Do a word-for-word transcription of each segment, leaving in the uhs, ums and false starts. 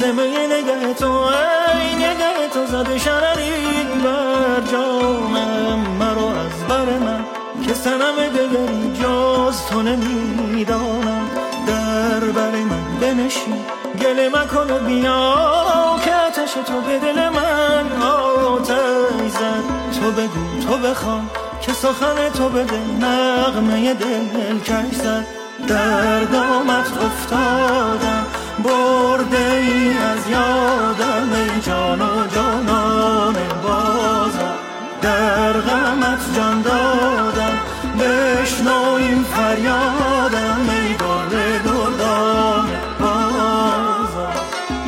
زمه نگه تو ای نگه تو زده شرری بر جانم مرا از بر من که سنم دگری جز تو نمیدانم در بر من بنشین گله مکن و بیا که آتش تو به دل من آتش زد تو بگو تو بخوان که سخن تو به دل نغمه دل کش زد در دامت افتادم برده ای از یادم ای جان و جانان بازم در غمت جان دادم بشنو این فریادم ای گل دردان بازم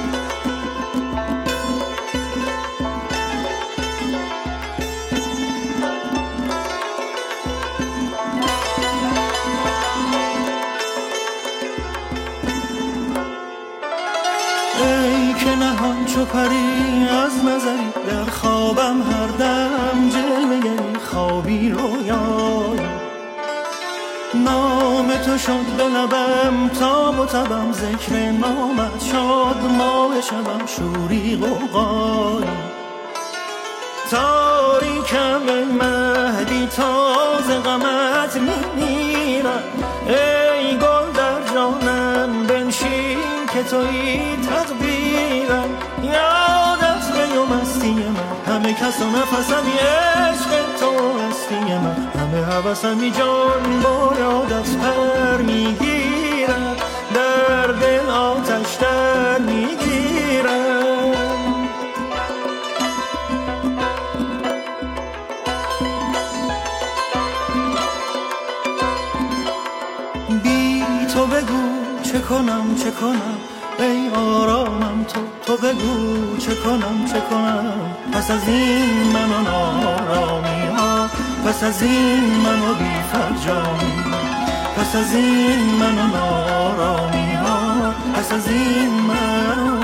ای که نهان چو پری از نظری در خوابم هر دم جلوه گری خوابی رویایی نام تو شد به لبم تا بتبم ذکر نامت شد ماه شبم شوری غوغایی تاریکم ای مهدی تازه غمت میمیرم ای گل در جانم بنشین که تویی تدبیرم یادت به و مستی من همه کس و نفسمی عشق تو هستی من همه حوثمی جان با یادت پر میگیرم در دل آتش در میگیرم بی تو بگو چه کنم چه کنم ای آرامم تو تو بگو چه کنم چه کنم پس از این من و نارامی ها پس از این من و بی فرجامی پس از این من و نارامی ها پس از این من